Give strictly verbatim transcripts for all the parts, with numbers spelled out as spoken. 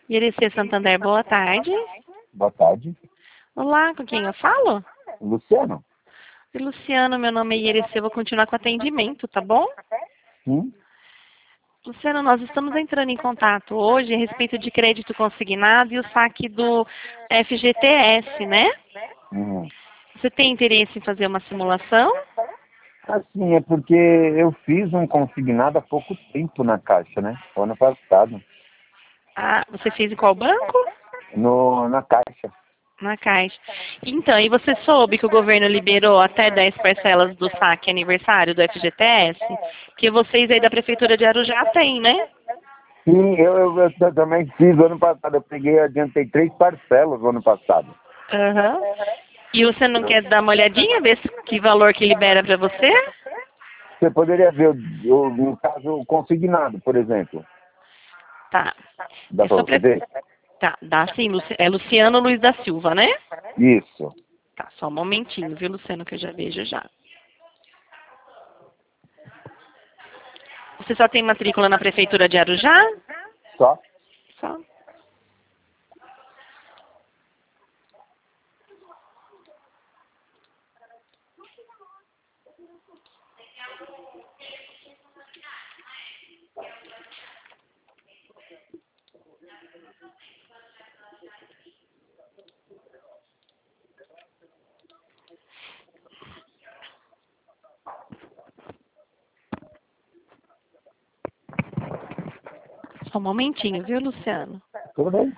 Irecê Santander, boa tarde. Boa tarde. Olá, com quem eu falo? Luciano? Oi, Luciano, meu nome é Irecê, eu vou continuar com o atendimento, tá bom? Sim? Luciano, nós estamos entrando em contato hoje a respeito de crédito consignado e o saque do F G T S, né? Hum. Você tem interesse em fazer uma simulação? Assim, é porque eu fiz um consignado há pouco tempo na Caixa, né? Ano passado. Ah, você fez em qual banco? No, na Caixa. Na Caixa. Então, e você soube que o governo liberou até dez parcelas do saque aniversário do F G T S? Que vocês aí da Prefeitura de Arujá têm, né? Sim, eu, eu, eu também fiz ano passado. Eu peguei, adiantei três parcelas no ano passado. Aham. E você não quer dar uma olhadinha, ver se- que valor que libera para você? Você poderia ver, o, o, no caso, o consignado, por exemplo. Tá. Dá É para só você pra... ver? Tá, dá sim. Luci- É Luciano Luiz da Silva, né? Isso. Tá, só um momentinho, viu, Luciano, que eu já vejo já. Você só tem matrícula na Prefeitura de Arujá? Só? Só. Só um momentinho, viu, Luciano? Tudo bem?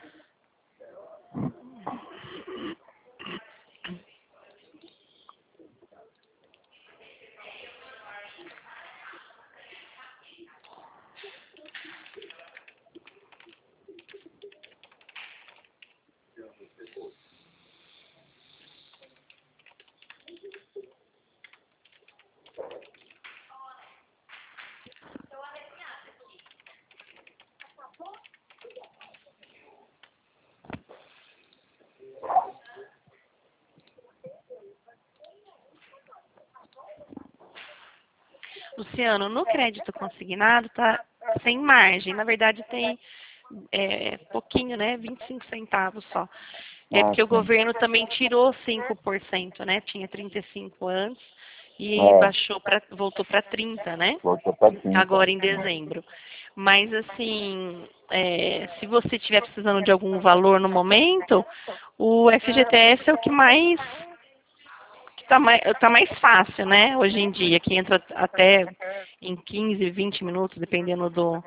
Luciano, no crédito consignado tá sem margem. Na verdade, tem é, pouquinho, né? vinte e cinco centavos só. É Ah, porque o sim. governo também tirou cinco por cento, né? Tinha trinta e cinco antes e É, baixou para voltou para trinta, né? voltou para trinta. Agora em dezembro. Mas assim, é, se você estiver precisando de algum valor no momento, o F G T S é o que mais que tá mais, tá mais fácil, né? Hoje em dia, que entra até em quinze, vinte minutos, dependendo do,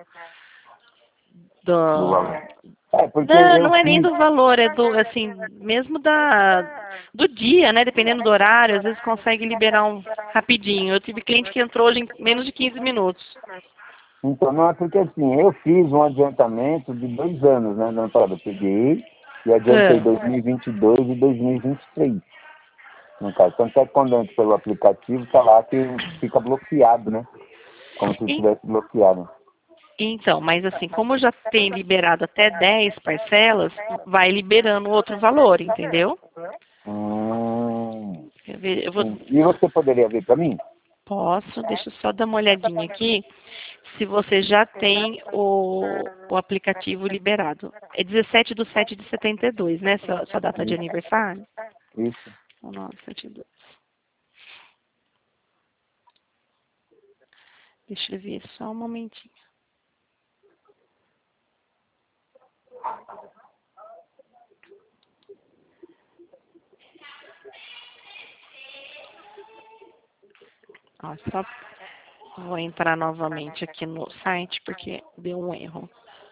Do do valor. É, porque não, eu não é nem fiz. do valor, é do, assim, mesmo da, do dia, né? Dependendo do horário, às vezes consegue liberar um rapidinho. Eu tive cliente que entrou hoje em menos de quinze minutos. Então, não é porque assim, eu fiz um adiantamento de dois anos, né? No ano passado eu peguei e adiantei Ah, dois mil e vinte e dois e dois mil e vinte e três. No caso, tanto é que quando entra pelo aplicativo, tá lá que fica bloqueado, né? Como se e- tivesse bloqueado. então, mas assim, como já tem liberado até dez parcelas, vai liberando outro valor, entendeu? Hum, Quer ver? Eu vou, sim. E você poderia ver para mim? posso, deixa eu só dar uma olhadinha aqui, se você já tem o, o aplicativo liberado. É dezessete de sete de setenta e dois, né? Sua, sua data de Isso. aniversário? Isso. nove sete dois. Deixa eu ver só um momentinho. Ó, só vou entrar novamente aqui no site porque deu um erro.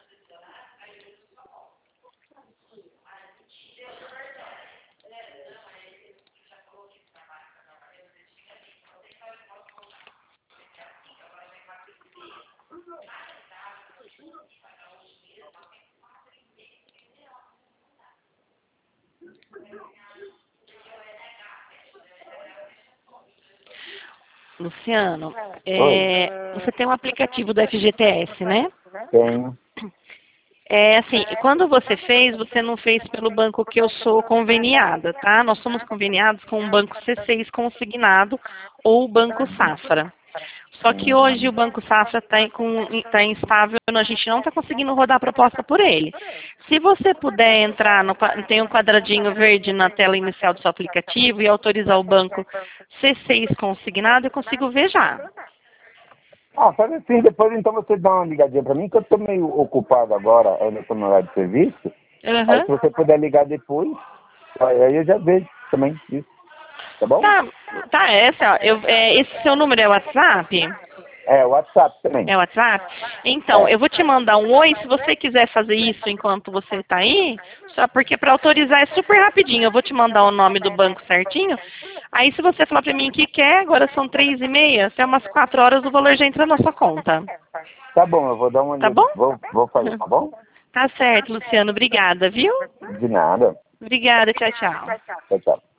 Luciano, Oi. é, você tem um aplicativo do F G T S, né? Tenho. É assim, quando você fez, você não fez pelo banco que eu sou conveniada, tá? Nós somos conveniados com o banco C seis consignado ou o Banco Safra. Só que hoje o Banco Safra está tá instável, a gente não está conseguindo rodar a proposta por ele. Se você puder entrar, no, tem um quadradinho verde na tela inicial do seu aplicativo e autorizar o banco C seis consignado, eu consigo ver já. Ah, faz assim, depois então você dá uma ligadinha pra mim, que eu tô meio ocupado agora, eu não tô no horário de serviço. Uhum. Aí se você puder ligar depois, aí eu já vejo também isso. Tá bom? Tá, tá essa, ó, eu, é, esse seu número é WhatsApp? É, o WhatsApp também. É WhatsApp? Então, É. eu vou te mandar um oi, se você quiser fazer isso enquanto você está aí, só porque para autorizar é super rapidinho, eu vou te mandar o nome do banco certinho, aí se você falar para mim que quer, agora são três e meia, até umas quatro horas o valor já entra na sua conta. Tá bom, eu vou dar uma Tá olhada. bom? Vou, vou fazer, tá bom? Tá certo, Luciano, obrigada, viu? De nada. Obrigada, tchau, tchau. Tchau, tchau.